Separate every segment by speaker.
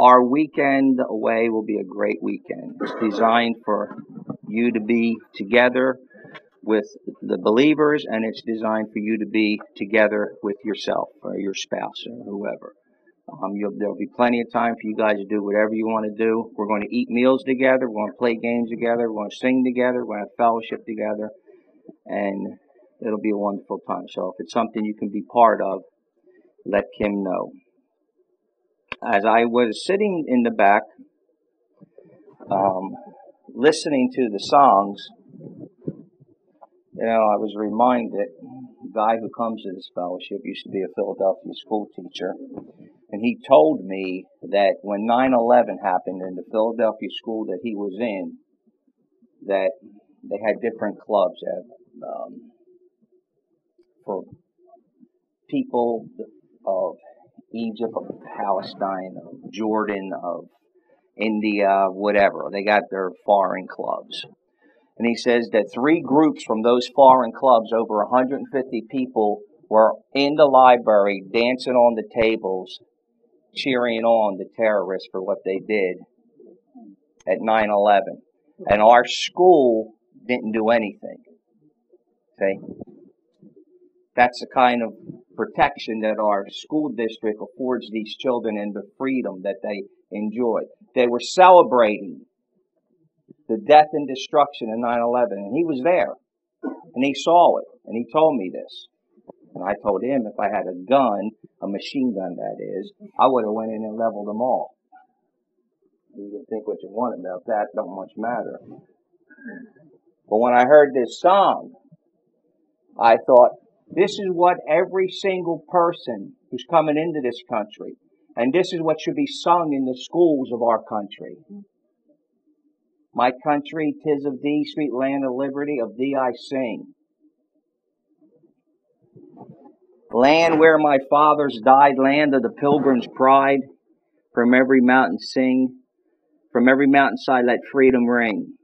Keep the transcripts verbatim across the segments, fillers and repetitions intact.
Speaker 1: our weekend away will be a great weekend. It's designed for you to be together with the believers, and it's designed for you to be together with yourself or your spouse or whoever. Um, you'll, there'll be plenty of time for you guys to do whatever you want to do. We're going to eat meals together. We're going to play games together. We're going to sing together. We're going to have fellowship together. And it'll be a wonderful time. So if it's something you can be part of, let Kim know. As I was sitting in the back, um, listening to the songs, you know, I was reminded, the guy who comes to this fellowship used to be a Philadelphia school teacher, and he told me that when nine eleven happened in the Philadelphia school that he was in, that they had different clubs um, for people of Egypt, of Palestine, of Jordan, of India, whatever. They got their foreign clubs. And he says that three groups from those foreign clubs, over one hundred fifty people, were in the library dancing on the tables, cheering on the terrorists for what they did at nine eleven. And our school didn't do anything. See? That's the kind of protection that our school district affords these children and the freedom that they enjoy. They were celebrating the death and destruction of nine eleven, and he was there, and he saw it, and he told me this. And I told him if I had a gun, a machine gun that is, I would have went in and leveled them all. You can think what you want about that, don't much matter. But when I heard this song, I thought, this is what every single person who's coming into this country, and this is what should be sung in the schools of our country. My country, 'tis of thee, sweet land of liberty, of thee I sing. Land where my fathers died, land of the pilgrim's pride, from every mountain sing, from every mountainside let freedom ring.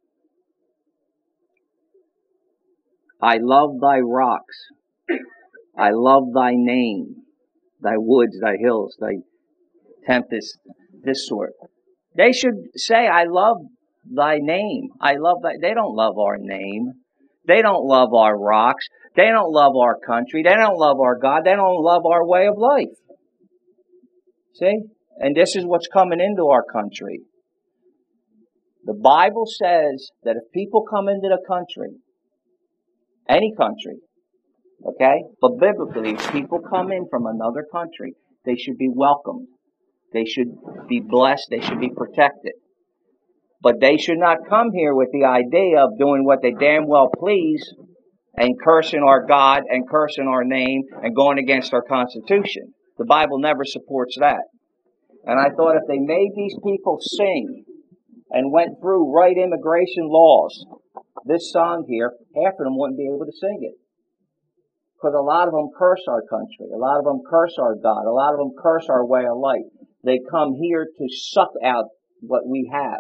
Speaker 1: I love thy rocks, I love thy name, thy woods, thy hills, thy tempest, this sort. They should say, I love thy name. I love thy, they don't love our name. They don't love our rocks. They don't love our country. They don't love our God. They don't love our way of life. See? And this is what's coming into our country. The Bible says that if people come into the country, any country, okay? But biblically, if people come in from another country, they should be welcomed. They should be blessed. They should be protected. But they should not come here with the idea of doing what they damn well please and cursing our God and cursing our name and going against our Constitution. The Bible never supports that. And I thought if they made these people sing and went through right immigration laws, this song here, half of them wouldn't be able to sing it. Because a lot of them curse our country. A lot of them curse our God. A lot of them curse our way of life. They come here to suck out what we have.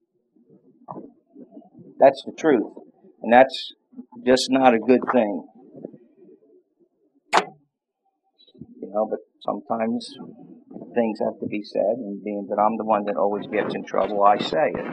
Speaker 1: That's the truth. And that's just not a good thing. You know, but sometimes things have to be said, and being that I'm the one that always gets in trouble, I say it.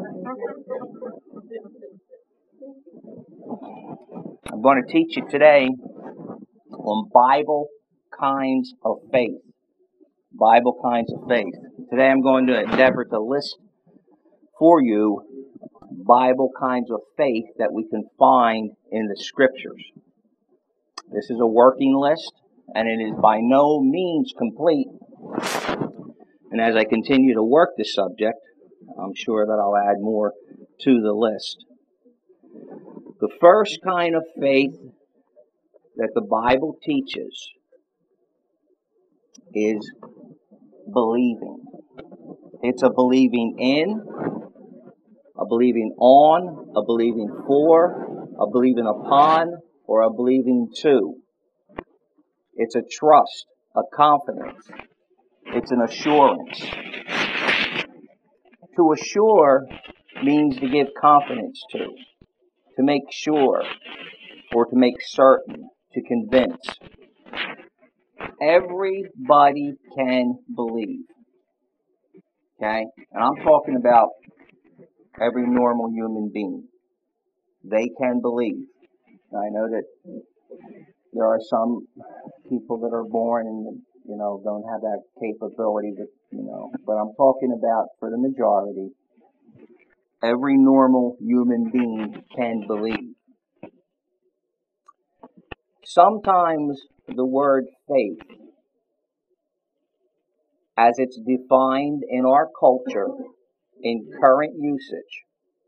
Speaker 1: I'm going to teach you today on Bible kinds of faith. Bible kinds of faith. Today I'm going to endeavor to list for you Bible kinds of faith that we can find in the Scriptures. This is a working list, and it is by no means complete. And as I continue to work this subject, I'm sure that I'll add more to the list. The first kind of faith that the Bible teaches is believing. It's a believing in, a believing on, a believing for, a believing upon, or a believing to. It's a trust, a confidence. It's an assurance. To assure means to give confidence to, to make sure, or to make certain, to convince. Everybody can believe. Okay? And I'm talking about every normal human being. They can believe. I know that there are some people that are born and, you know, don't have that capability, but, you know, but I'm talking about for the majority, every normal human being can believe. Sometimes the word faith, as it's defined in our culture, in current usage,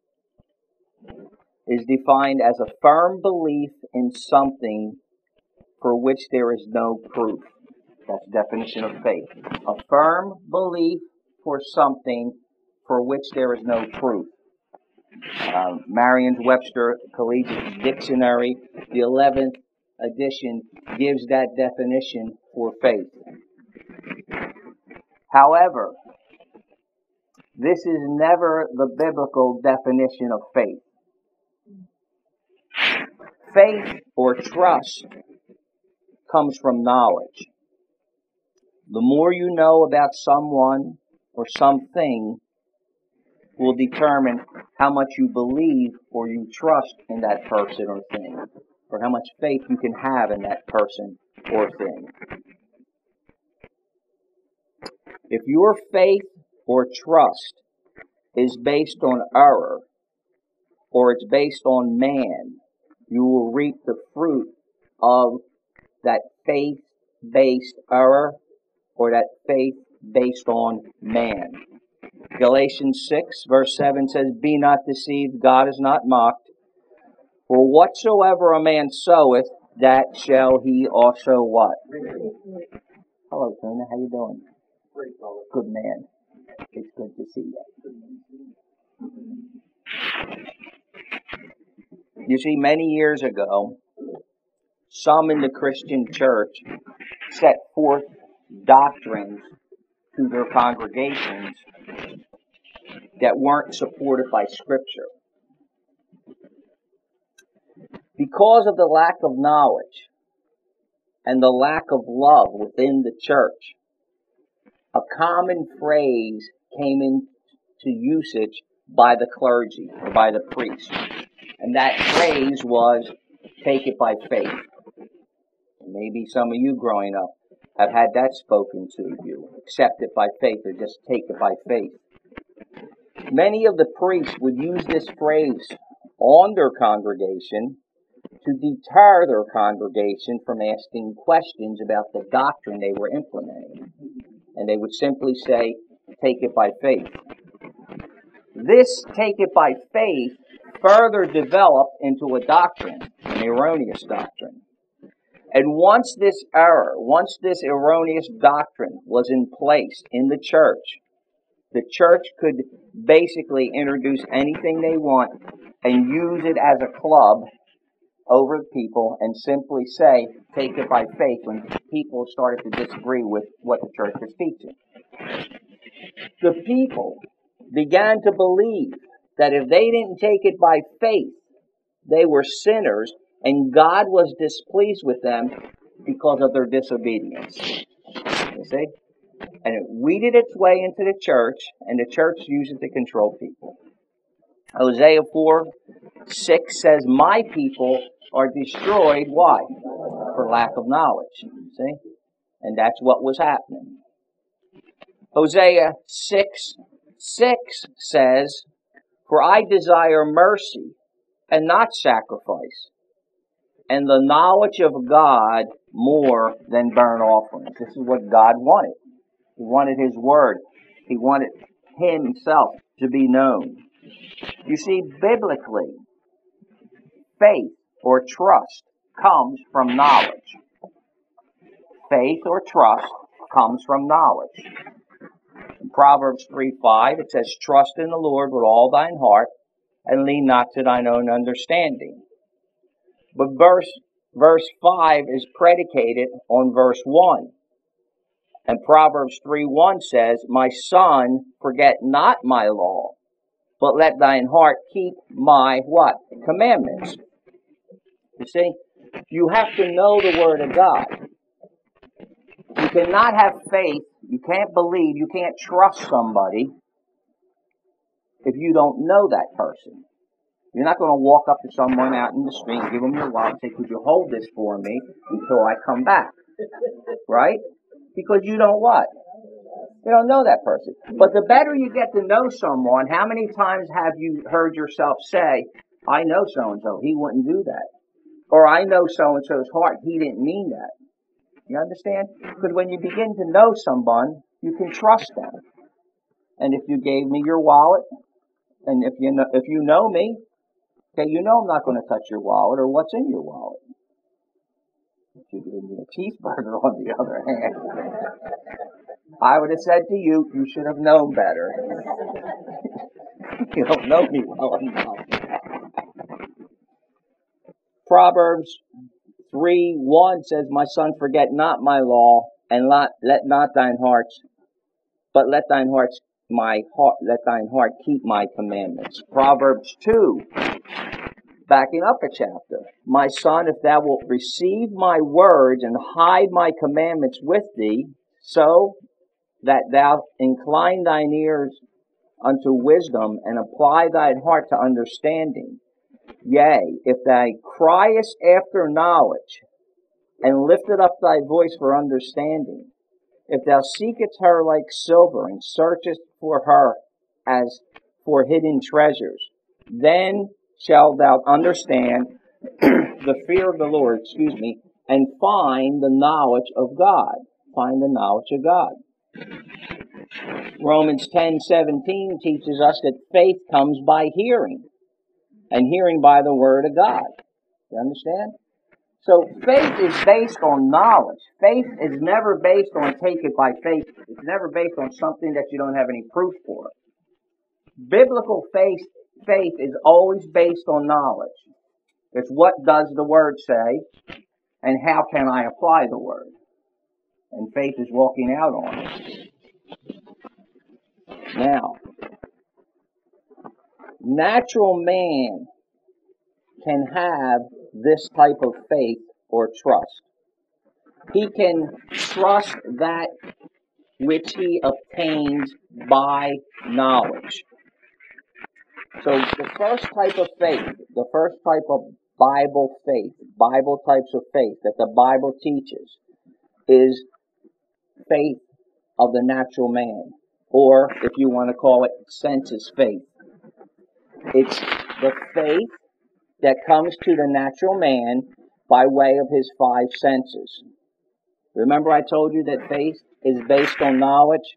Speaker 1: is defined as a firm belief in something for which there is no proof. That's the definition of faith. A firm belief for something for which there is no proof. Uh, Merriam-Webster Collegiate Dictionary, the eleventh edition, gives that definition for faith. However, this is never the biblical definition of faith. Faith or trust comes from knowledge. The more you know about someone or something will determine how much you believe or you trust in that person or thing, or how much faith you can have in that person or thing. If your faith or trust is based on error, or it's based on man, you will reap the fruit of that faith-based error or that faith based on man. Galatians six verse seven says, "Be not deceived, God is not mocked. For whatsoever a man soweth, that shall he also" what? Hello, Tuna. How you doing? Good man. It's good to see you. You see, many years ago, some in the Christian church set forth doctrines to their congregations that weren't supported by Scripture. Because of the lack of knowledge and the lack of love within the church, a common phrase came into usage by the clergy or by the priest. And that phrase was, "take it by faith." Maybe some of you growing up have had that spoken to you. Accept it by faith, or just take it by faith. Many of the priests would use this phrase on their congregation to deter their congregation from asking questions about the doctrine they were implementing. And they would simply say, "take it by faith." This "take it by faith" further developed into a doctrine, an erroneous doctrine. And once this error, once this erroneous doctrine was in place in the church, the church could basically introduce anything they want and use it as a club over the people and simply say, "take it by faith," when people started to disagree with what the church was teaching. The people began to believe that if they didn't take it by faith, they were sinners and God was displeased with them because of their disobedience. You see? And it weeded its way into the church, and the church used it to control people. Hosea four six says, "My people are destroyed." Why? For lack of knowledge. See? And that's what was happening. Hosea six six says, "For I desire mercy and not sacrifice, and the knowledge of God more than burnt offerings." This is what God wanted. He wanted His Word. He wanted Himself to be known. You see, biblically, faith or trust comes from knowledge. Faith or trust comes from knowledge. In Proverbs three five, it says, "Trust in the Lord with all thine heart, and lean not to thine own understanding." But verse, verse five is predicated on verse one. And Proverbs three one says, "My son, forget not my law, but let thine heart keep my" what? Commandments. You see, you have to know the Word of God. You cannot have faith, you can't believe, you can't trust somebody if you don't know that person. You're not going to walk up to someone out in the street, give them your wallet, and say, could you hold this for me until I come back? Right? Because you don't what? You don't know that person. But the better you get to know someone, how many times have you heard yourself say, I know so-and-so, he wouldn't do that. Or I know so-and-so's heart, he didn't mean that. You understand? Because when you begin to know someone, you can trust them. And if you gave me your wallet, and if you know, if you know me, okay, you know I'm not going to touch your wallet or what's in your wallet. If you gave me a cheeseburger, on the other hand, I would have said to you, you should have known better. You don't know me well enough. Proverbs three one says, my son, forget not my law, and not, let not thine hearts, but let thine hearts, my heart, let thine heart keep my commandments. Proverbs two, backing up a chapter. My son, if thou wilt receive my words and hide my commandments with thee, so that thou incline thine ears unto wisdom and apply thine heart to understanding. Yea, if thou criest after knowledge and lifteth up thy voice for understanding, if thou seekest her like silver and searchest for her as for hidden treasures, then shalt thou understand the fear of the Lord, excuse me, and find the knowledge of God. Find the knowledge of God. Romans ten seventeen teaches us that faith comes by hearing, and hearing by the word of God. You understand? So faith is based on knowledge. Faith is never based on take it by faith. It's never based on something that you don't have any proof for. Biblical faith, faith is always based on knowledge. It's what does the word say, and how can I apply the word? And faith is walking out on it. Now, natural man can have this type of faith or trust. He can trust that which he obtains by knowledge. So the first type of faith, the first type of Bible faith, Bible types of faith that the Bible teaches is faith of the natural man, or if you want to call it senses faith. It's the faith that comes to the natural man by way of his five senses. Remember I told you that faith is based on knowledge?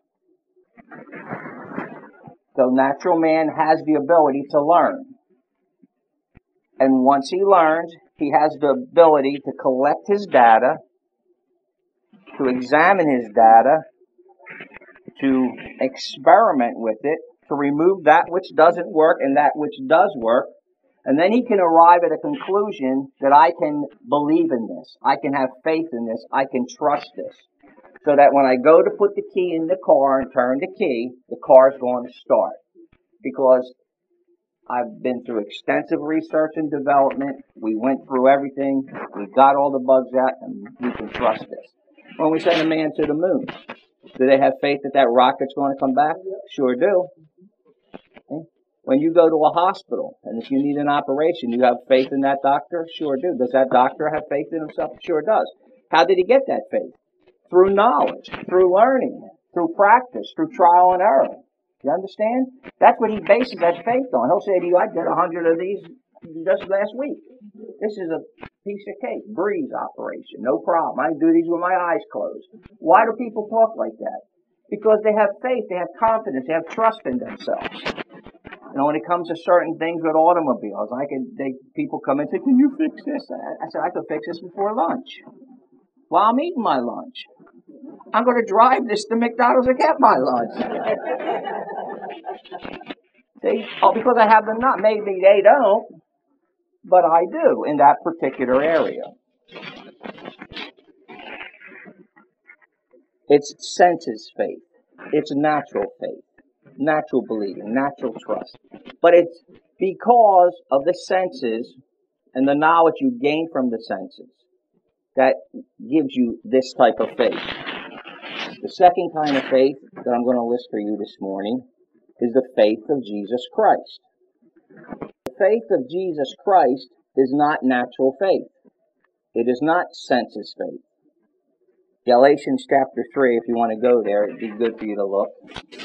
Speaker 1: So natural man has the ability to learn. And once he learns, he has the ability to collect his data, to examine his data, to experiment with it, to remove that which doesn't work and that which does work. And then he can arrive at a conclusion that I can believe in this, I can have faith in this, I can trust this. So that when I go to put the key in the car and turn the key, the car's going to start. Because I've been through extensive research and development, we went through everything, we got all the bugs out, and we can trust this. When we send a man to the moon, do they have faith that that rocket's going to come back? Sure do. Okay. When you go to a hospital, and if you need an operation, you have faith in that doctor? Sure do. Does that doctor have faith in himself? Sure does. How did he get that faith? Through knowledge, through learning, through practice, through trial and error. You understand? That's what he bases that faith on. He'll say to you, I did a hundred of these just last week. This is a piece of cake, breeze operation, no problem. I can do these with my eyes closed. Why do people talk like that? Because they have faith, they have confidence, they have trust in themselves. You know, when it comes to certain things with automobiles, I could, they, people come in and say, can you fix this? I said, I could fix this before lunch. While I'm eating my lunch. I'm going to drive this to McDonald's and get my lunch. See? Oh, because I have them not. Maybe they don't, but I do in that particular area. It's senses faith. It's natural faith. Natural believing, natural trust. But it's because of the senses and the knowledge you gain from the senses that gives you this type of faith. The second kind of faith that I'm going to list for you this morning is the faith of Jesus Christ. The faith of Jesus Christ is not natural faith. It is not sensus faith. Galatians chapter three, if you want to go there, it'd be good for you to look.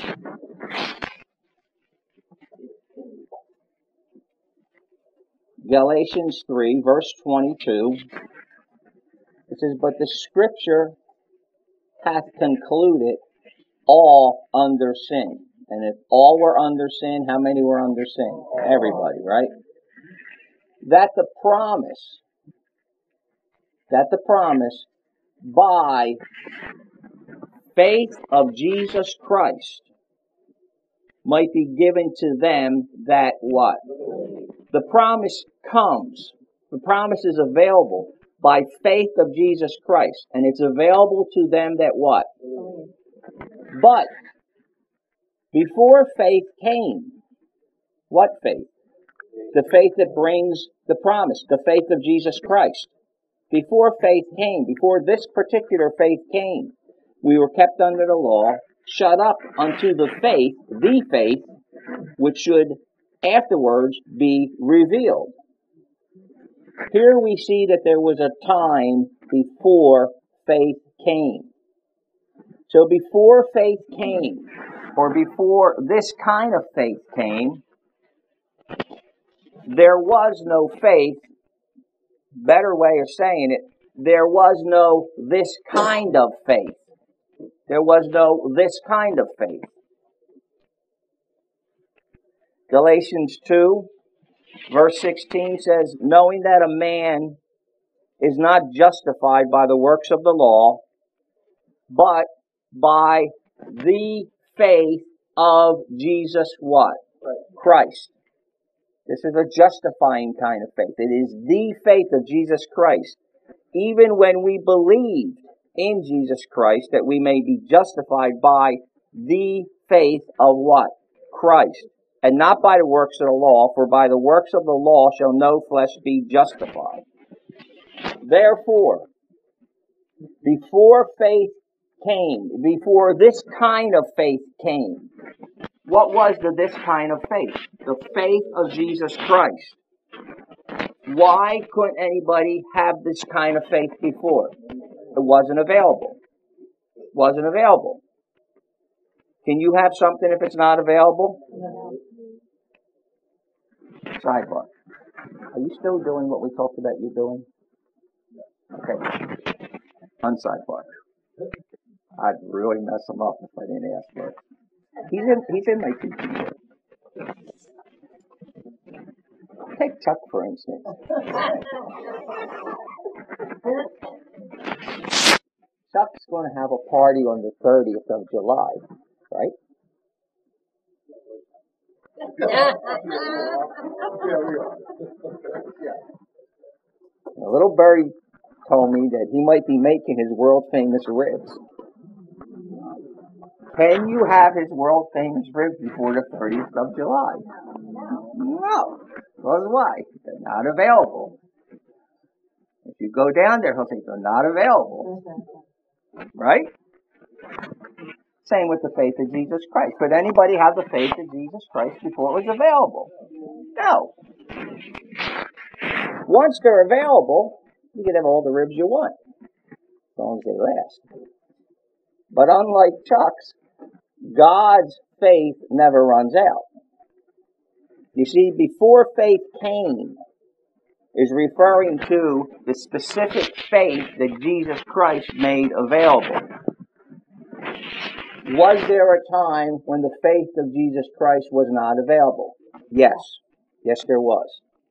Speaker 1: Galatians three, verse twenty-two. It says, "But the Scripture hath concluded all under sin." And if all were under sin, how many were under sin? Everybody, right? That the promise, that the promise by faith of Jesus Christ might be given to them that what? The promise comes. The promise is available by faith of Jesus Christ. And it's available to them that what? But before faith came, what faith? The faith that brings the promise, the faith of Jesus Christ. Before faith came, before this particular faith came, we were kept under the law, shut up unto the faith, the faith, which should afterwards be revealed. Here we see that there was a time before faith came. So before faith came, or before this kind of faith came, there was no faith. Better way of saying it, there was no this kind of faith. There was no this kind of faith. Galatians two, verse sixteen says, "Knowing that a man is not justified by the works of the law, but by the faith of Jesus," what? Christ. This is a justifying kind of faith. It is the faith of Jesus Christ. Even when we believed in Jesus Christ, that we may be justified by the faith of what? Christ. And not by the works of the law, for by the works of the law shall no flesh be justified. Therefore, before faith came, before this kind of faith came, what was the this kind of faith? The faith of Jesus Christ. Why couldn't anybody have this kind of faith before? It wasn't available. It wasn't available. Can you have something if it's not available?
Speaker 2: No.
Speaker 1: Sidebar. Are you still doing what we talked about you doing? Okay. Unsidebar. I'd really mess him up if I didn't ask for it. He's in, he's in my computer. Take Chuck, for instance. Chuck's going to have a party on the thirtieth of July, right? A little birdie told me that he might be making his world-famous ribs. Can you have his world-famous ribs before the thirtieth of July? No. Because why? They're not available. If you go down there, he'll say they're not available. Right? Same with the faith of Jesus Christ. Could anybody have the faith of Jesus Christ before it was available? No. Once they're available, you can have all the ribs you want, as long as they last. But unlike Chuck's, God's faith never runs out. You see, before faith came is referring to the specific faith that Jesus Christ made available. Was there a time when the faith of Jesus Christ was not available? Yes. Yes, there was.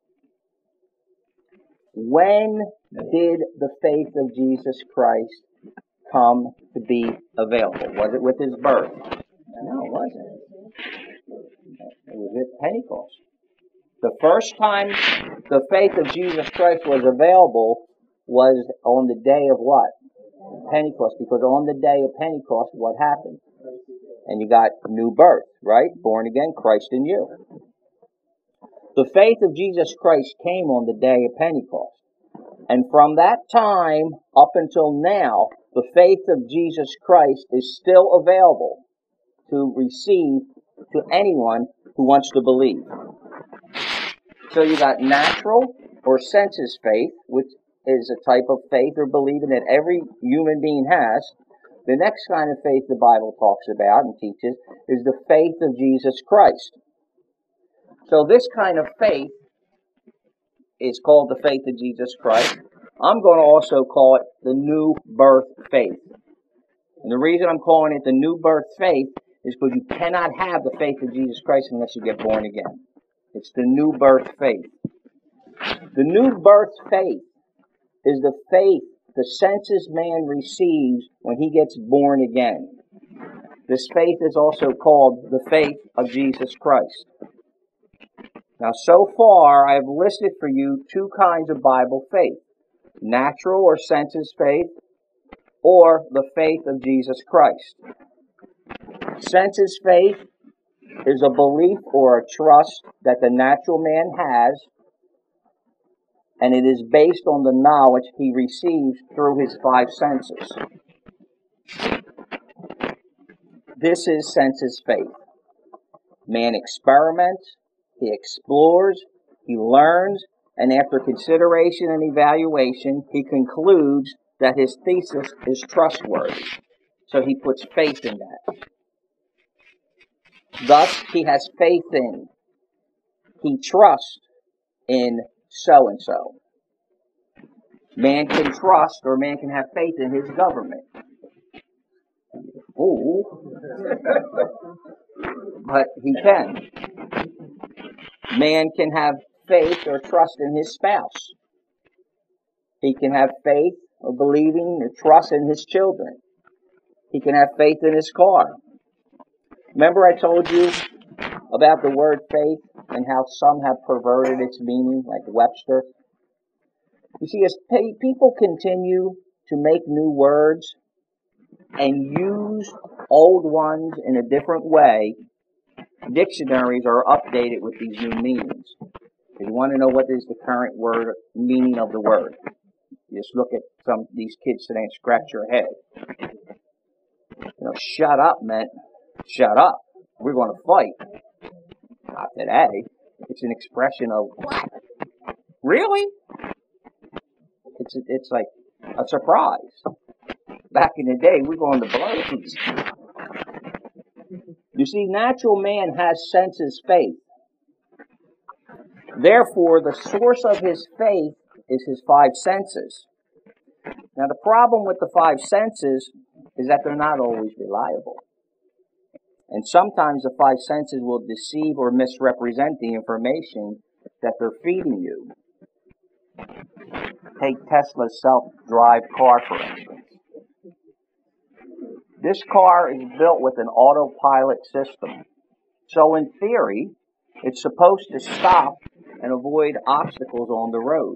Speaker 1: When did the faith of Jesus Christ come to be available? Was it with his birth? No, it wasn't. It was at Pentecost. The first time the faith of Jesus Christ was available was on the day of what? Pentecost. Because on the day of Pentecost, what happened? And you got new birth, right? Born again, Christ in you. The faith of Jesus Christ came on the day of Pentecost. And from that time up until now, the faith of Jesus Christ is still available to receive to anyone who wants to believe. So you got natural or senses faith, which is a type of faith or believing that every human being has. The next kind of faith the Bible talks about and teaches is the faith of Jesus Christ. So this kind of faith is called the faith of Jesus Christ. I'm going to also call it the new birth faith. And the reason I'm calling it the new birth faith is because you cannot have the faith of Jesus Christ unless you get born again. It's the new birth faith. The new birth faith is the faith the senses man receives when he gets born again. This faith is also called the faith of Jesus Christ. Now, so far, I have listed for you two kinds of Bible faith: natural or senses faith, or the faith of Jesus Christ. Senses faith is a belief or a trust that the natural man has, and it is based on the knowledge he receives through his five senses. This is senses faith. Man experiments, he explores, he learns, and after consideration and evaluation, he concludes that his thesis is trustworthy. So he puts faith in that. Thus, he has faith in, he trusts in so-and-so. Man can trust or man can have faith in his government. Ooh. But he can. Man can have faith or trust in his spouse. He can have faith or believing or trust in his children. He can have faith in his car. Remember I told you about the word faith and how some have perverted its meaning, like Webster? You see, as people continue to make new words and use old ones in a different way, dictionaries are updated with these new meanings. If you want to know what is the current word meaning of the word, you just look at some of these kids today and scratch your head. You know, shut up meant shut up. We're going to fight. Not today. It's an expression of what? Really? It's it's like a surprise. Back in the day, we're going to blows. You see, natural man has senses faith. Therefore, the source of his faith is his five senses. Now, the problem with the five senses is that they're not always reliable. And sometimes the five senses will deceive or misrepresent the information that they're feeding you. Take Tesla's self-drive car, for instance. This car is built with an autopilot system. So in theory, it's supposed to stop and avoid obstacles on the road.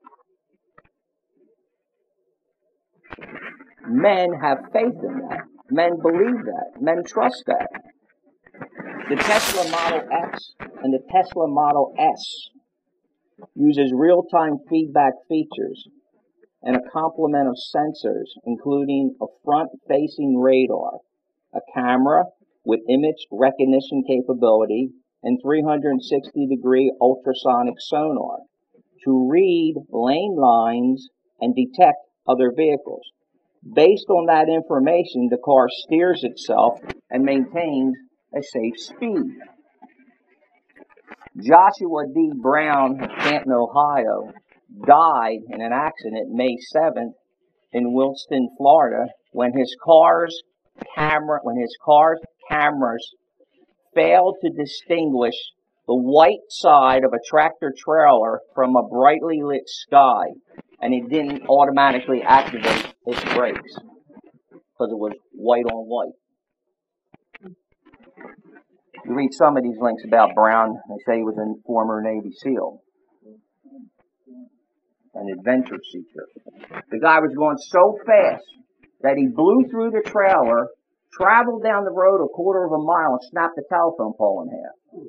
Speaker 1: Men have faith in that. Men believe that. Men trust that. The Tesla Model X and the Tesla Model S uses real-time feedback features and a complement of sensors, including a front-facing radar, a camera with image recognition capability, and three hundred sixty degree ultrasonic sonar to read lane lines and detect other vehicles. Based on that information, the car steers itself and maintains a safe speed. Joshua D. Brown of Canton, Ohio, died in an accident May seventh in Williston, Florida, when his car's camera, when his car's cameras failed to distinguish the white side of a tractor trailer from a brightly lit sky, and it didn't automatically activate its brakes because it was white on white. You read some of these links about Brown, they say he was a former Navy SEAL, an adventure seeker. The guy was going so fast that he blew through the trailer, traveled down the road a quarter of a mile, and snapped the telephone pole in half.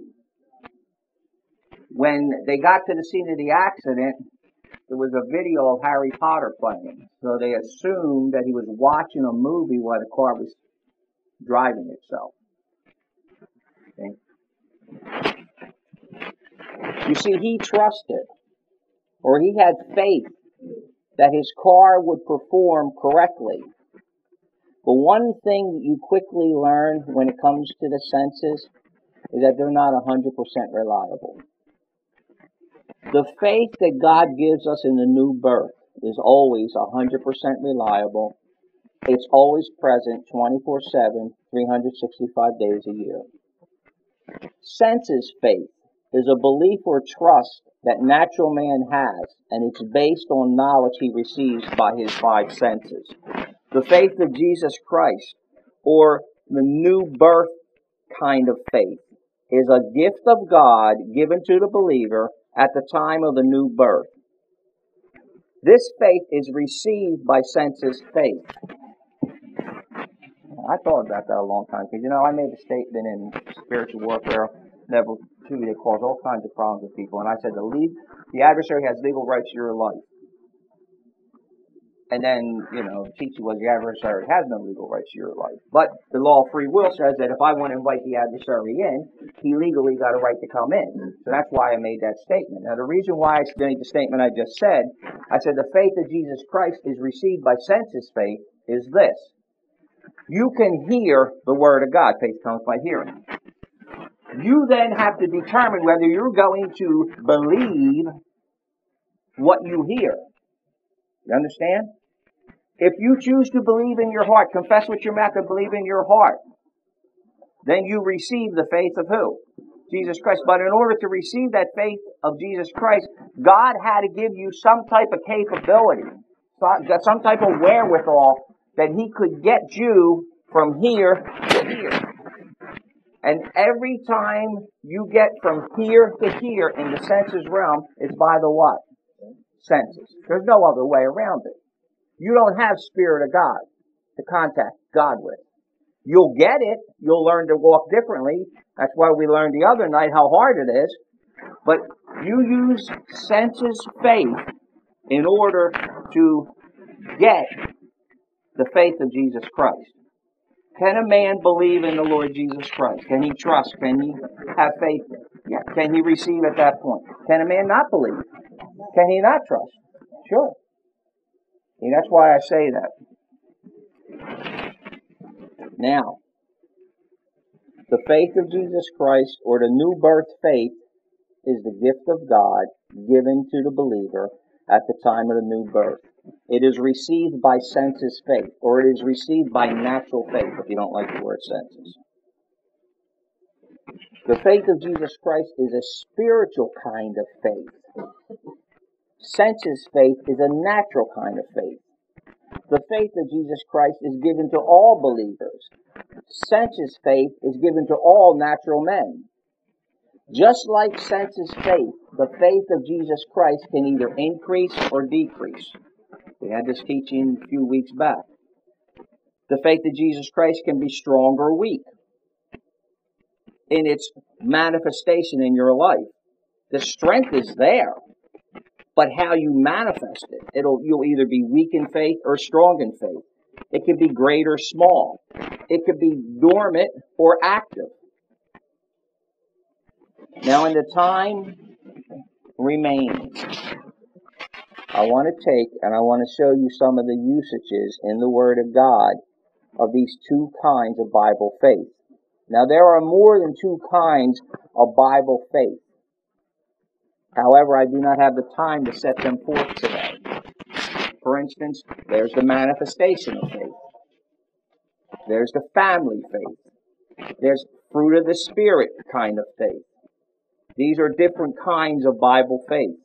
Speaker 1: When they got to the scene of the accident, there was a video of Harry Potter playing. So they assumed that he was watching a movie while the car was driving itself. See? You see, he trusted, or he had faith that his car would perform correctly. But one thing you quickly learn when it comes to the senses is that they're not one hundred percent reliable. The faith that God gives us in the new birth is always one hundred percent reliable. It's always present twenty-four seven, three hundred sixty-five days a year. Senses faith is a belief or trust that natural man has, and it's based on knowledge he receives by his five senses. The faith of Jesus Christ, or the new birth kind of faith, is a gift of God given to the believer at the time of the new birth. This faith is received by senses faith. I thought about that a long time, because, you know, I made a statement in spiritual warfare, level two, that caused all kinds of problems with people, and I said the, lead, the adversary has legal rights to your life. And then, you know, the teaching was the adversary has no legal rights to your life. But the law of free will says that if I want to invite the adversary in, he legally got a right to come in. So that's why I made that statement. Now, the reason why I made the statement I just said, I said the faith of Jesus Christ is received by senses faith, is this. You can hear the Word of God. Faith comes by hearing. You then have to determine whether you're going to believe what you hear. You understand? If you choose to believe in your heart, confess with your mouth and believe in your heart, then you receive the faith of who? Jesus Christ. But in order to receive that faith of Jesus Christ, God had to give you some type of capability, some type of wherewithal that he could get you from here to here. And every time you get from here to here in the senses realm, it's by the what? Senses. There's no other way around it. You don't have Spirit of God to contact God with. You'll get it. You'll learn to walk differently. That's why we learned the other night how hard it is. But you use senses faith in order to get the faith of Jesus Christ. Can a man believe in the Lord Jesus Christ? Can he trust? Can he have faith? Yeah. Can he receive at that point? Can a man not believe? Can he not trust? Sure. And that's why I say that. Now, the faith of Jesus Christ, or the new birth faith, is the gift of God given to the believer at the time of the new birth. It is received by senses faith, or it is received by natural faith, if you don't like the word senses. The faith of Jesus Christ is a spiritual kind of faith. Senses faith is a natural kind of faith. The faith of Jesus Christ is given to all believers. Senses faith is given to all natural men. Just like senses faith, the faith of Jesus Christ can either increase or decrease. We had this teaching a few weeks back. The faith of Jesus Christ can be strong or weak in its manifestation in your life. The strength is there, but how you manifest it, it'll you'll either be weak in faith or strong in faith. It could be great or small. It could be dormant or active. Now, in the time remaining, I want to take and I want to show you some of the usages in the Word of God of these two kinds of Bible faith. Now, there are more than two kinds of Bible faith. However, I do not have the time to set them forth today. For instance, there's the manifestation of faith. There's the family faith. There's fruit of the Spirit kind of faith. These are different kinds of Bible faith.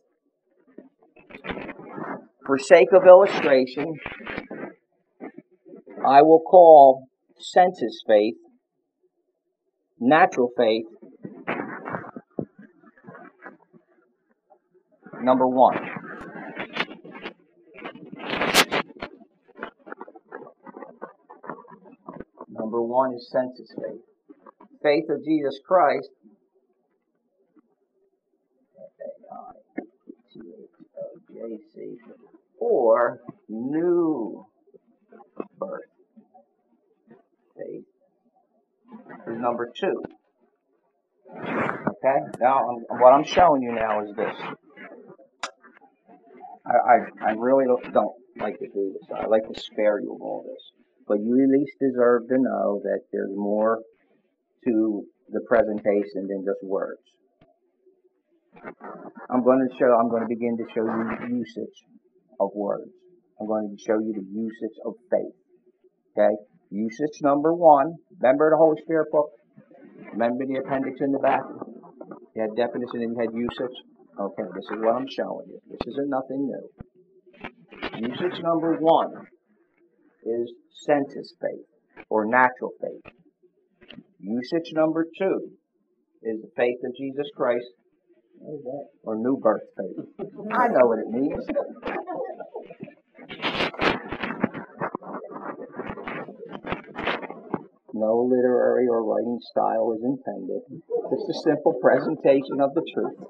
Speaker 1: For sake of illustration, I will call senses faith, natural faith, number one. Number one is senses faith. Faith of Jesus Christ, F A I T H O J C, or new birth faith is number two. Okay? Now, I'm, what I'm showing you now is this. I, I, I really don't, don't like to do this. I like to spare you of all this. But you at least deserve to know that there's more to the presentation than just words. I'm going to show, I'm going to begin to show you usage of words. I'm going to show you the usage of faith. Okay? Usage number one. Remember the Holy Spirit book? Remember the appendix in the back? You had definition and you had usage? Okay, this is what I'm showing you. This isn't nothing new. Usage number one is sensus faith, or natural faith. Usage number two is the faith of Jesus Christ, or new birth faith. I know what it means. No literary or writing style is intended. Just a simple presentation of the truth.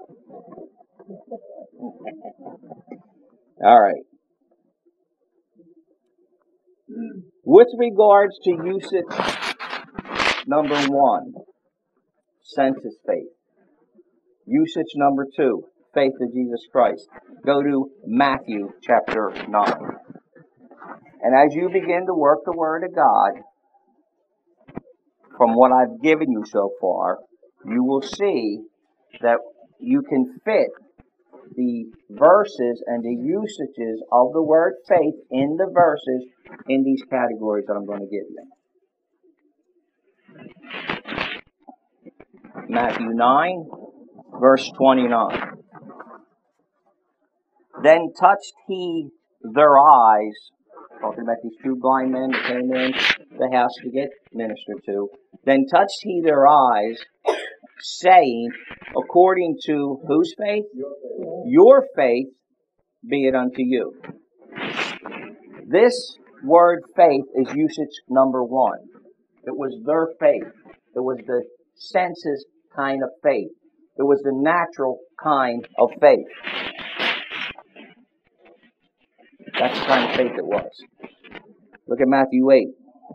Speaker 1: All right. With regards to usage number one, sensus faith. Usage number two, faith of Jesus Christ. Go to Matthew chapter nine. And as you begin to work the Word of God, from what I've given you so far, you will see that you can fit the verses and the usages of the word faith in the verses in these categories that I'm going to give you. Matthew nine, verse twenty-nine. Then touched he their eyes, talking about these two blind men that came in the house to get ministered to. Then touched he their eyes, saying, according to whose faith? Your faith be it unto you. This word faith is usage number one. It was their faith. It was the senses kind of faith. It was the natural kind of faith. That's the kind of faith it was. Look at Matthew eight.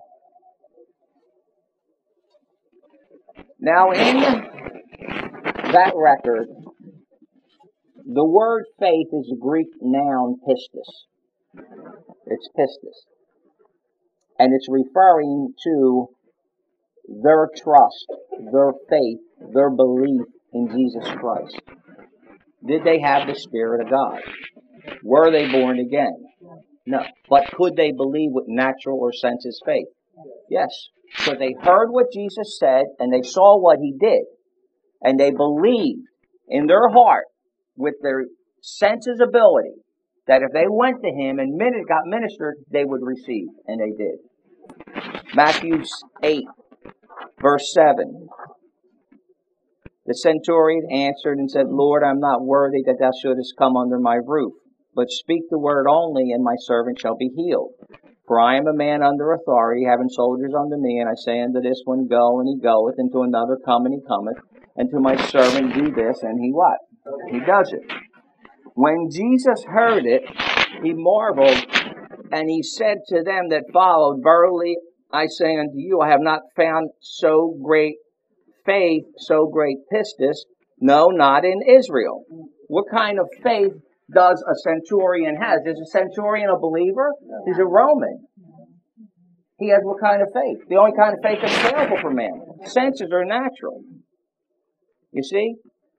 Speaker 1: Now in that record, the word faith is the Greek noun pistis. It's pistis. And it's referring to their trust, their faith, their belief in Jesus Christ. Did they have the Spirit of God? Were they born again? No. But could they believe with natural or senses faith? Yes. So they heard what Jesus said and they saw what he did. And they believed in their heart with their senses ability that if they went to him and got ministered, they would receive. And they did. Matthew eight, verse seven. The centurion answered and said, Lord, I am not worthy that thou shouldest come under my roof. But speak the word only, and my servant shall be healed. For I am a man under authority, having soldiers under me, and I say unto this one, go, and he goeth, and to another, come, and he cometh, and to my servant, do this, and he what? He does it. When Jesus heard it, he marveled, and he said to them that followed, verily I say unto you, I have not found so great faith, so great pistis, no, not in Israel. What kind of faith does a centurion have? Is a centurion a believer? He's a Roman. He has what kind of faith? The only kind of faith that's available for man. Senses are natural. You see?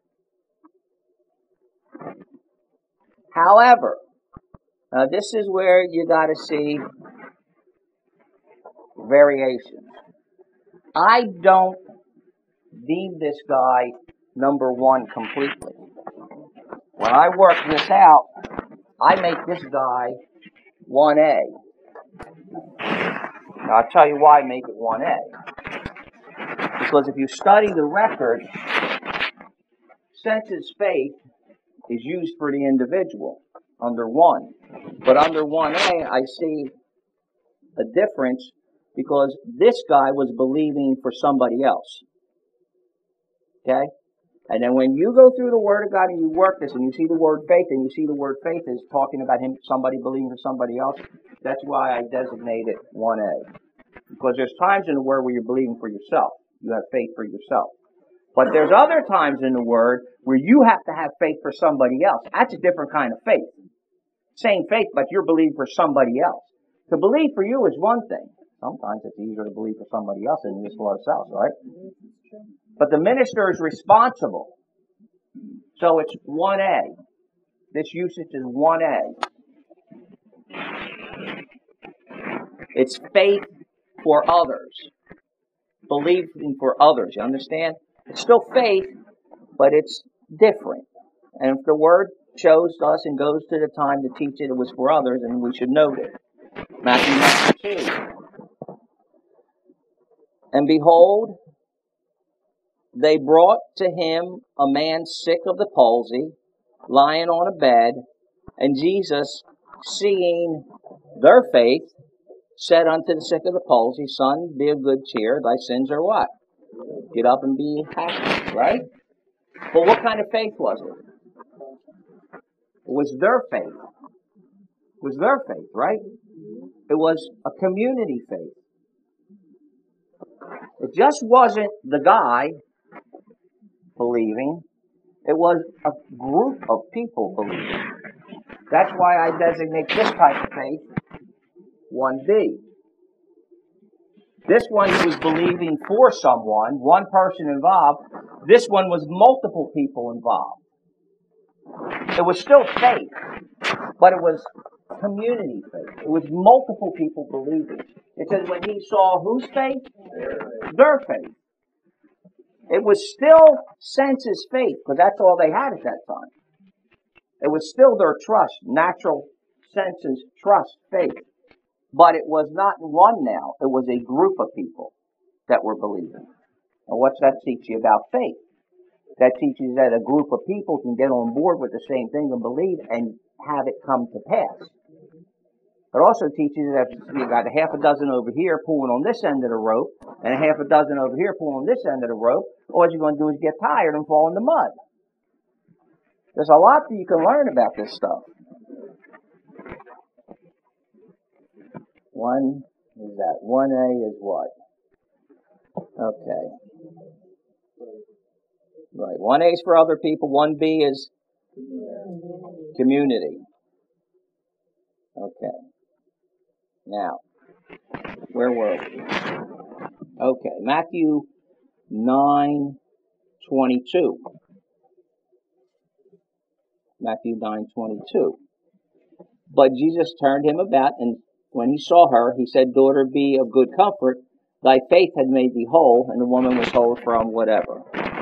Speaker 1: However, uh, this is where you got to see variations. I don't deem this guy number one completely. When I work this out, I make this guy one A. Now, I'll tell you why I make it one A. Because if you study the record, senses faith is used for the individual under one. But under one A, I see a difference because this guy was believing for somebody else. Okay? And then when you go through the Word of God and you work this and you see the word faith and you see the word faith is talking about him, somebody believing for somebody else, that's why I designate it one A. Because there's times in the Word where you're believing for yourself. You have faith for yourself. But there's other times in the Word where you have to have faith for somebody else. That's a different kind of faith. Same faith, but you're believing for somebody else. To believe for you is one thing. Sometimes it's easier to believe for somebody else than just for ourselves, right? But the minister is responsible. So it's one A. This usage is one A. It's faith for others. Believing for others, you understand? It's still faith, but it's different. And if the Word shows us and goes to the time to teach it, it was for others, and we should note it. Matthew two. And behold, they brought to him a man sick of the palsy, lying on a bed, and Jesus, seeing their faith, said unto the sick of the palsy, Son, be of good cheer, thy sins are what? Get up and be happy, right? But what kind of faith was it? It was their faith. It was their faith, right? It was a community faith. It just wasn't the guy believing. It was a group of people believing. That's why I designate this type of faith one B. This one was believing for someone, one person involved. This one was multiple people involved. It was still faith, but it was community faith. It was multiple people believing. It says when he saw whose faith? Their faith. It was still senses faith, because that's all they had at that time. It was still their trust, natural senses, trust, faith. But it was not one now. It was a group of people that were believing. And what's that teach you about faith? That teaches that a group of people can get on board with the same thing and believe and have it come to pass. It also teaches that you've got a half a dozen over here pulling on this end of the rope and a half a dozen over here pulling on this end of the rope. All you're going to do is get tired and fall in the mud. There's a lot that you can learn about this stuff. One is that. One A is what? Okay. Right. One A is for other people. One B is community. Okay. Now, where were we? Okay. Matthew nine twenty-two. Matthew nine twenty-two. But Jesus turned him about, and when he saw her, he said, Daughter, be of good comfort. Thy faith had made thee whole, and the woman was whole from whatever.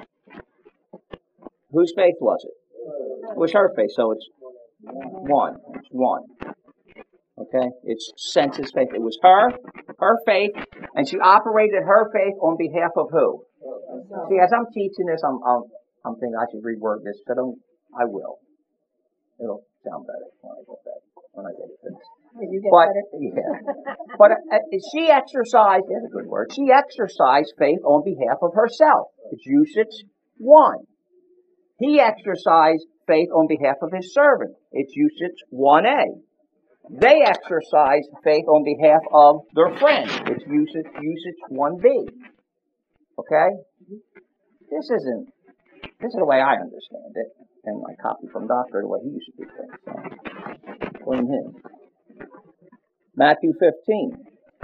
Speaker 1: Whose faith was it? It was her faith, so it's one. It's one. Okay? It's senses faith. It was her, her faith, and she operated her faith on behalf of who? See, as I'm teaching this, I'm I'm, I'm thinking I should reword this, but I'm, I will. It'll sound better when I get that. When I get it finished.
Speaker 2: You get
Speaker 1: but,
Speaker 2: better?
Speaker 1: Yeah. But uh, she exercised, that's a good word, she exercised faith on behalf of herself. It's usage one. He exercised faith on behalf of his servant. It's usage one A. They exercised faith on behalf of their friend. It's usage, usage one B. Okay? This isn't, this is the way I understand it. And my copy from Doctor, the way he used to do things. So, blame him. Matthew fifteen.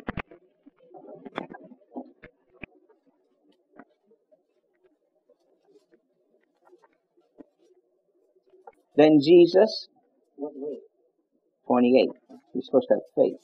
Speaker 1: Then Jesus, twenty-eight. You're supposed to have faith.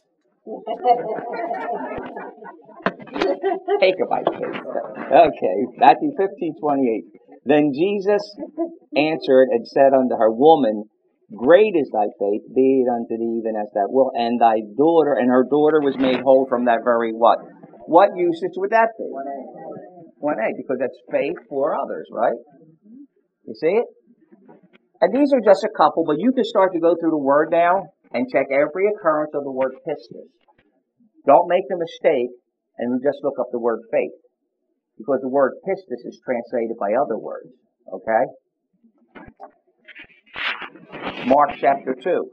Speaker 1: Take it by faith. Okay, Matthew fifteen, twenty-eight. Then Jesus answered and said unto her, Woman, great is thy faith, be it unto thee even as thou wilt. And thy daughter, and her daughter was made whole from that very what? What usage would that be? one A, because that's faith for others, right? You see it? And these are just a couple, but you can start to go through the word now and check every occurrence of the word pistis. Don't make the mistake and just look up the word faith, because the word pistis is translated by other words, okay? Mark chapter two.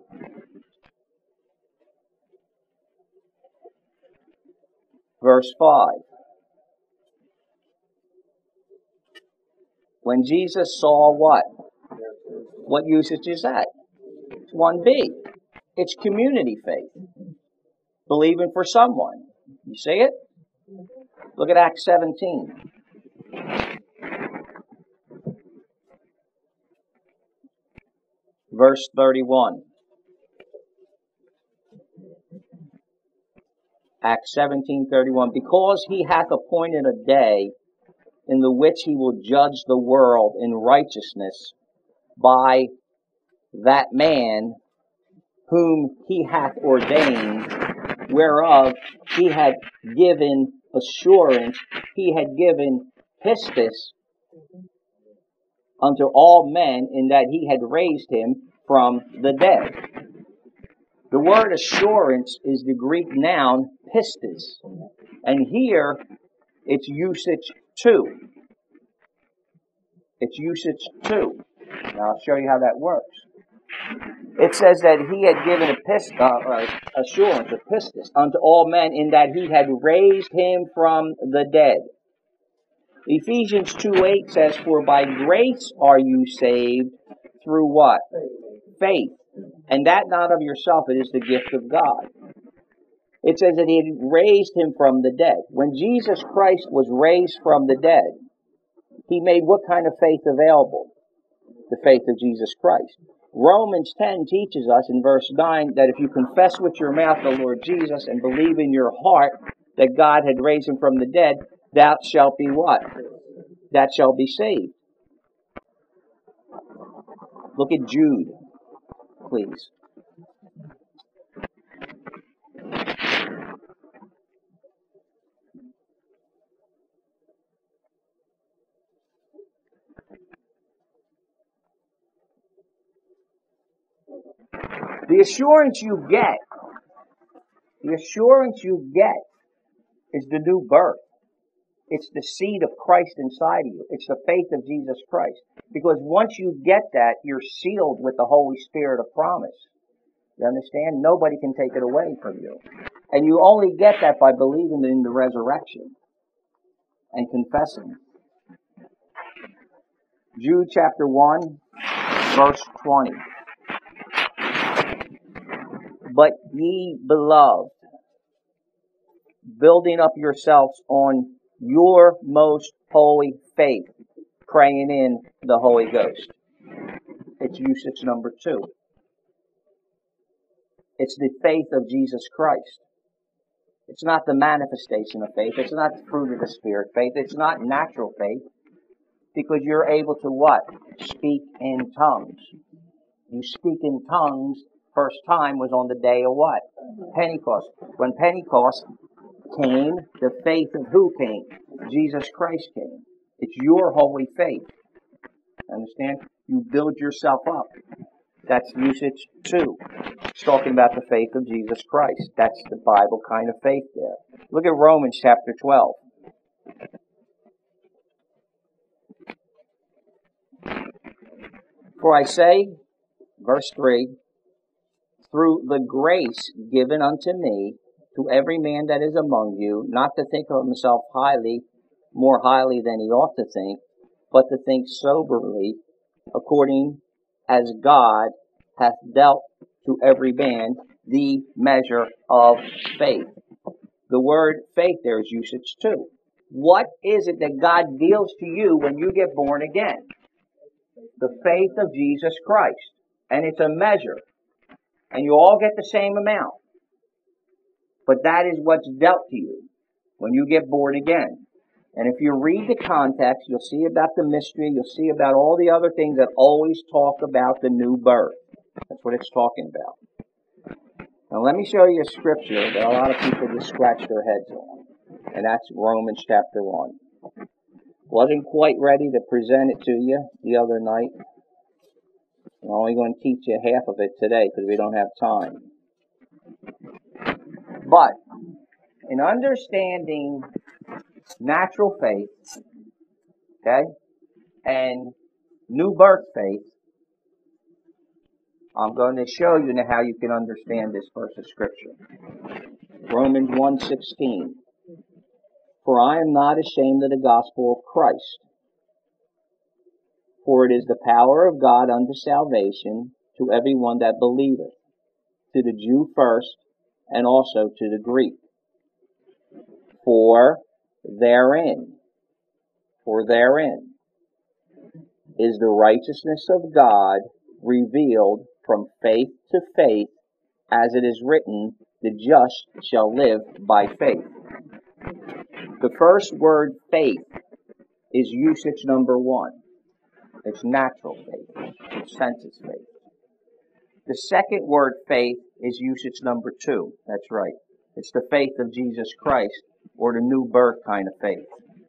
Speaker 1: Verse five. When Jesus saw what? What usage is that? It's one B. It's community faith. Believing for someone. You see it? Look at Acts seventeen. Verse thirty-one. Acts seventeen thirty-one. Because he hath appointed a day in the which he will judge the world in righteousness by that man whom he hath ordained, whereof he had given assurance, he had given pistis unto all men, in that he had raised him from the dead. The word assurance is the Greek noun pistis, and here it's usage two. It's usage two. Now I'll show you how that works. It says that he had given a pist, uh, uh, assurance, a pistis, unto all men, in that he had raised him from the dead. Ephesians two eight says, for by grace are you saved through what? Faith. And that not of yourself, it is the gift of God. It says that he had raised him from the dead. When Jesus Christ was raised from the dead, he made what kind of faith available? The faith of Jesus Christ. Romans ten teaches us in verse nine that if you confess with your mouth the Lord Jesus and believe in your heart that God had raised him from the dead, thou shalt be what? That shall be saved. Look at Jude, please. The assurance you get, the assurance you get is the new birth. It's the seed of Christ inside of you. It's the faith of Jesus Christ. Because once you get that, you're sealed with the Holy Spirit of promise. You understand? Nobody can take it away from you. And you only get that by believing in the resurrection and confessing. Jude chapter one, verse twenty. But ye beloved, building up yourselves on your most holy faith, praying in the Holy Ghost. It's usage number two. It's the faith of Jesus Christ. It's not the manifestation of faith. It's not the fruit of the Spirit faith. It's not natural faith. Because you're able to what? Speak in tongues. You speak in tongues, first time was on the day of what? Pentecost. When Pentecost came, the faith of who came? Jesus Christ came. It's your holy faith. Understand? You build yourself up. That's usage two. It's talking about the faith of Jesus Christ. That's the Bible kind of faith there. Look at Romans chapter twelve. For I say, verse three, through the grace given unto me, to every man that is among you, not to think of himself highly, more highly than he ought to think, but to think soberly, according as God hath dealt to every man the measure of faith. The word faith there is usage too. What is it that God deals to you when you get born again? The faith of Jesus Christ. And it's a measure. And you all get the same amount. But that is what's dealt to you when you get born again. And if you read the context, you'll see about the mystery. You'll see about all the other things that always talk about the new birth. That's what it's talking about. Now let me show you a scripture that a lot of people just scratch their heads on. And that's Romans chapter one. Wasn't quite ready to present it to you the other night. I'm only going to teach you half of it today because we don't have time. But in understanding natural faith, okay, and new birth faith, I'm going to show you now how you can understand this verse of Scripture. Romans one sixteen. For I am not ashamed of the gospel of Christ, For it is the power of God unto salvation to every one that believeth, to the Jew first, and also to the Greek. For therein, for therein is the righteousness of God revealed from faith to faith, as it is written, the just shall live by faith. The first word, faith, is usage number one. It's natural faith. It's senses faith. The second word, faith, is usage number two. That's right. It's the faith of Jesus Christ, or the new birth kind of faith.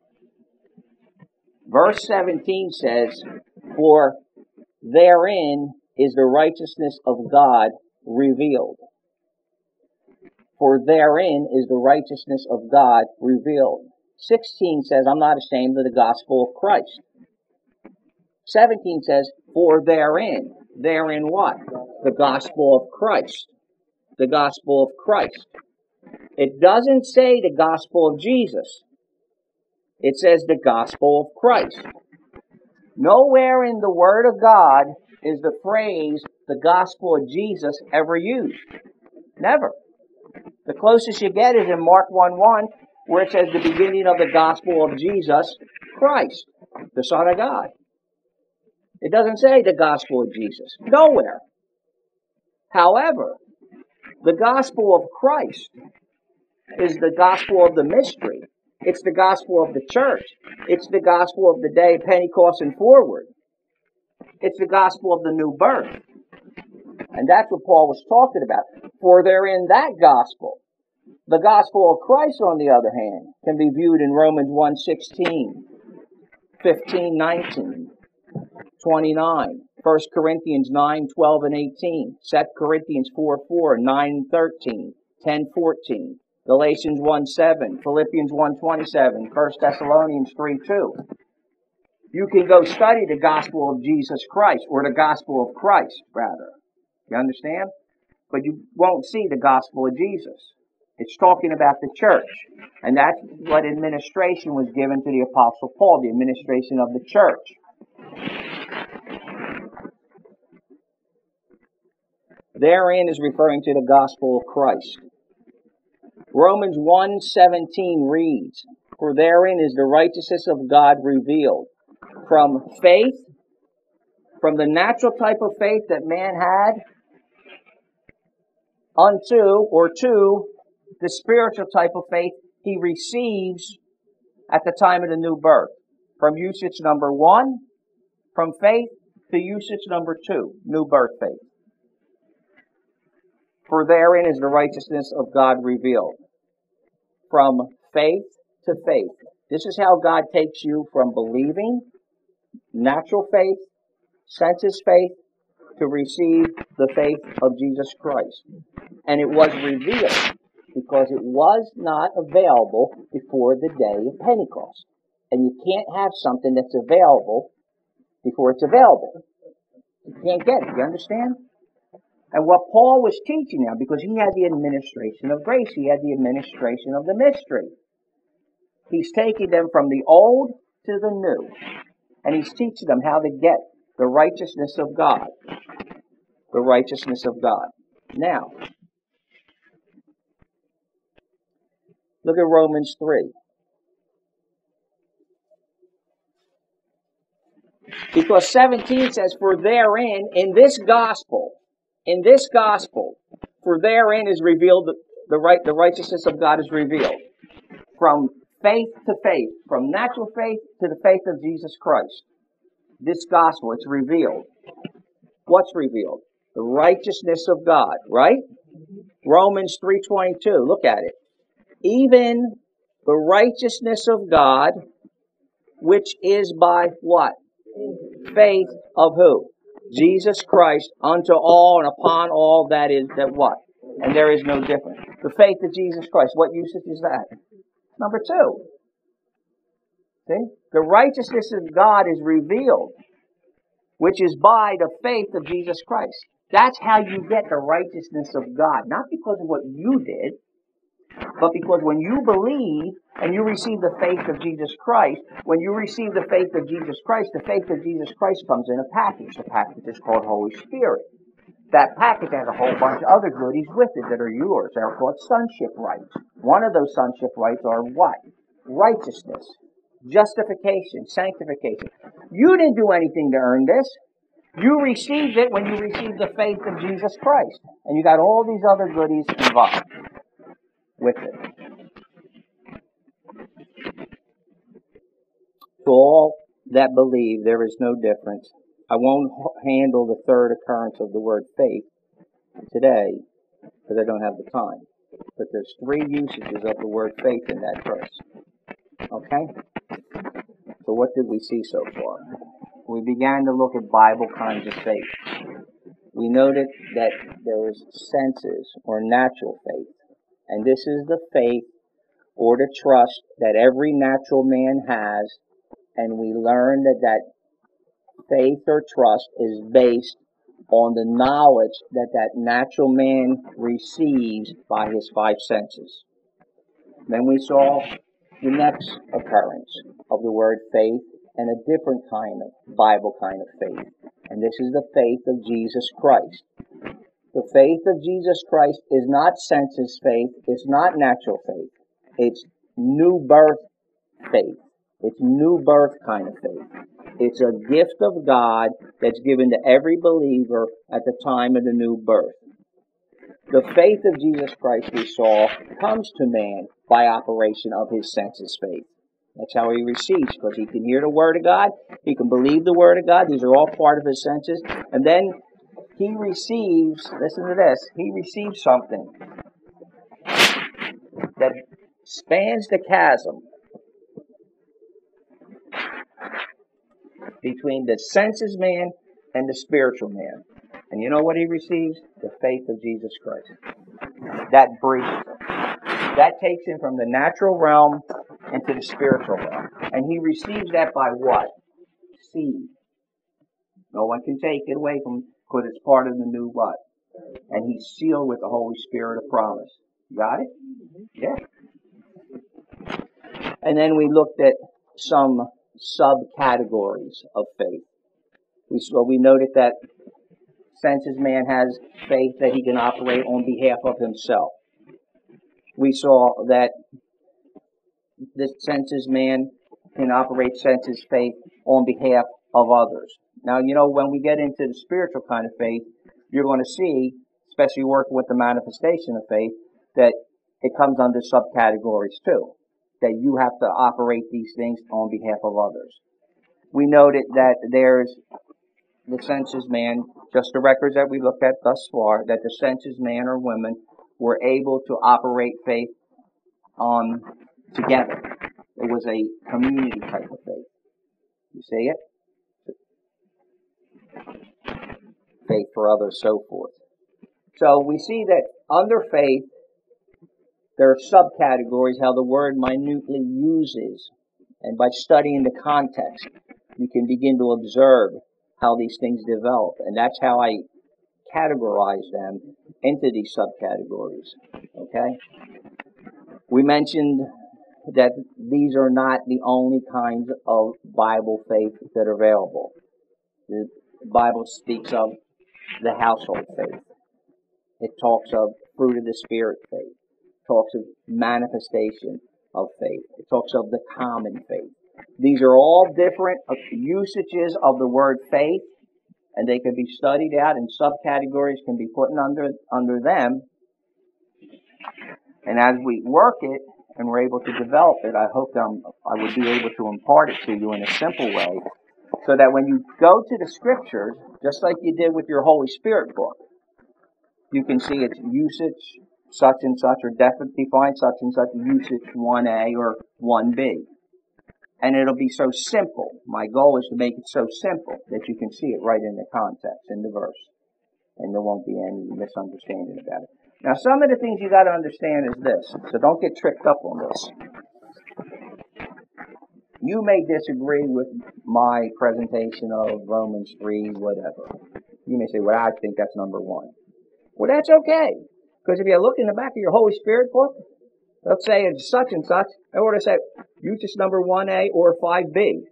Speaker 1: Verse seventeen says, for therein is the righteousness of God revealed. For therein is the righteousness of God revealed. sixteen says, I'm not ashamed of the gospel of Christ. seventeen says, for therein. Therein what? The gospel of Christ. The gospel of Christ. It doesn't say the gospel of Jesus. It says the gospel of Christ. Nowhere in the Word of God is the phrase, the gospel of Jesus, ever used. Never. The closest you get is in Mark one one, where it says the beginning of the gospel of Jesus Christ, the Son of God. It doesn't say the gospel of Jesus. Nowhere. However, the gospel of Christ is the gospel of the mystery. It's the gospel of the church. It's the gospel of the day of Pentecost and forward. It's the gospel of the new birth. And that's what Paul was talking about. For they're in that gospel. The gospel of Christ, on the other hand, can be viewed in Romans one sixteen, fifteen, nineteen, twenty-nine, First Corinthians nine, twelve, and eighteen, Second Corinthians four, four, nine, thirteen, ten, fourteen, Galatians one, seven, Philippians one, twenty-seven, First Thessalonians three, two. You can go study the gospel of Jesus Christ, or the gospel of Christ, rather. You understand? But you won't see the gospel of Jesus. It's talking about the church. And that's what administration was given to the Apostle Paul, the administration of the church. Therein is referring to the gospel of Christ. Romans one seventeen reads, for therein is the righteousness of God revealed, from faith, from the natural type of faith that man had, unto, or to, the spiritual type of faith he receives at the time of the new birth. From usage number one, from faith, to usage number two, new birth faith. For therein is the righteousness of God revealed. From faith to faith. This is how God takes you from believing, natural faith, senses faith, to receive the faith of Jesus Christ. And it was revealed because it was not available before the day of Pentecost. And you can't have something that's available before it's available. You can't get it, you understand? And what Paul was teaching now, because he had the administration of grace, he had the administration of the mystery. He's taking them from the old to the new. And he's teaching them how to get the righteousness of God. The righteousness of God. Now, look at Romans three. Because seventeen says, for therein, in this gospel, in this gospel, for therein is revealed, the right, the righteousness of God is revealed. From faith to faith, from natural faith to the faith of Jesus Christ. This gospel, it's revealed. What's revealed? The righteousness of God, right? Romans three twenty-two, look at it. Even the righteousness of God, which is by what? Faith of who? Jesus Christ, unto all and upon all that is, that what? And there is no difference. The faith of Jesus Christ, what usage is that? Number two. See? The righteousness of God is revealed, which is by the faith of Jesus Christ. That's how you get the righteousness of God. Not because of what you did. But because when you believe and you receive the faith of Jesus Christ, when you receive the faith of Jesus Christ, the faith of Jesus Christ comes in a package. The package is called Holy Spirit. That package has a whole bunch of other goodies with it that are yours. They're called sonship rights. One of those sonship rights are what? Righteousness, justification, sanctification. You didn't do anything to earn this. You received it when you received the faith of Jesus Christ. And you got all these other goodies involved with it. To all that believe, there is no difference. I won't handle the third occurrence of the word faith today because I don't have the time. But there's three usages of the word faith in that verse. Okay? So what did we see so far? We began to look at Bible kinds of faith. We noted that there is senses or natural faith. And this is the faith or the trust that every natural man has. And we learned that that faith or trust is based on the knowledge that that natural man receives by his five senses. Then we saw the next occurrence of the word faith and a different kind of Bible kind of faith. And this is the faith of Jesus Christ. The faith of Jesus Christ is not senses faith. It's not natural faith. It's new birth faith. It's new birth kind of faith. It's a gift of God that's given to every believer at the time of the new birth. The faith of Jesus Christ, we saw, comes to man by operation of his senses faith. That's how he receives, because he can hear the Word of God, he can believe the Word of God, these are all part of his senses, and then he receives, listen to this, he receives something that spans the chasm between the senses man and the spiritual man. And you know what he receives? The faith of Jesus Christ. That breathes him. That takes him from the natural realm into the spiritual realm. And he receives that by what? Seed. No one can take it away from him because it's part of the new what? And he's sealed with the Holy Spirit of promise. Got it? Yeah. And then we looked at some subcategories of faith. We saw, we noted that senses man has faith that he can operate on behalf of himself. We saw that the senses man can operate senses faith on behalf of others. Now, you know, when we get into the spiritual kind of faith, you're going to see, especially working with the manifestation of faith, that it comes under subcategories too. That you have to operate these things on behalf of others. We noted that there's the senses man, just the records that we looked at thus far, that the senses man or women were able to operate faith on together. It was a community type of faith. You see it? Faith for others, so forth. So we see that under faith, there are subcategories, how the word minutely uses. And by studying the context, you can begin to observe how these things develop. And that's how I categorize them into these subcategories. Okay? We mentioned that these are not the only kinds of Bible faith that are available. The Bible speaks of the household faith. It talks of fruit of the Spirit faith. Talks of manifestation of faith. It talks of the common faith. These are all different usages of the word faith, and they can be studied out, and subcategories can be put under under them. And as we work it and we're able to develop it, I hope that I'm, I would be able to impart it to you in a simple way, so that when you go to the Scriptures, just like you did with your Holy Spirit book, you can see its usage, such and such, or definitely define such and such usage one A or one B. And it'll be so simple. My goal is to make it so simple that you can see it right in the context, in the verse. And there won't be any misunderstanding about it. Now, some of the things you got to understand is this, so don't get tricked up on this. You may disagree with my presentation of Romans three, whatever. You may say, well, I think that's number one. Well, that's okay. Because if you look in the back of your Holy Spirit book, Let's say it's such and such. I ought to say, you just number one A or five B.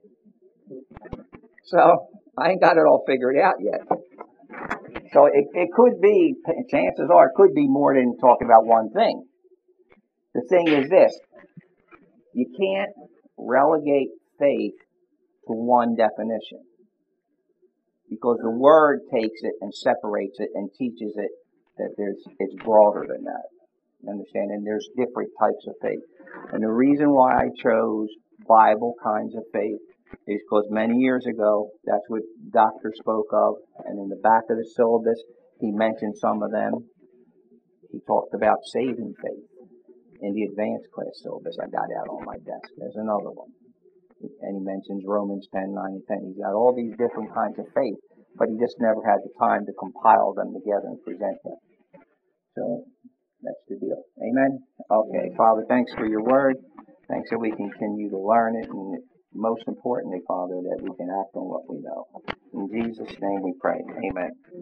Speaker 1: So, I ain't got it all figured out yet. So it, it could be, chances are, it could be more than talking about one thing. The thing is this, you can't relegate faith to one definition. Because the Word takes it and separates it and teaches it that there's it's broader than that. You understand? And there's different types of faith. And the reason why I chose Bible kinds of faith is because many years ago, that's what Doctor spoke of. And in the back of the syllabus, he mentioned some of them. He talked about saving faith in the advanced class syllabus. I got out on my desk. There's another one. And he mentions Romans ten, nine, and ten. He's got all these different kinds of faith, but he just never had the time to compile them together and present them. So, that's the deal. Amen? Okay, Father, thanks for your word. Thanks that we can continue to learn it, and most importantly, Father, that we can act on what we know. In Jesus' name we pray. Amen.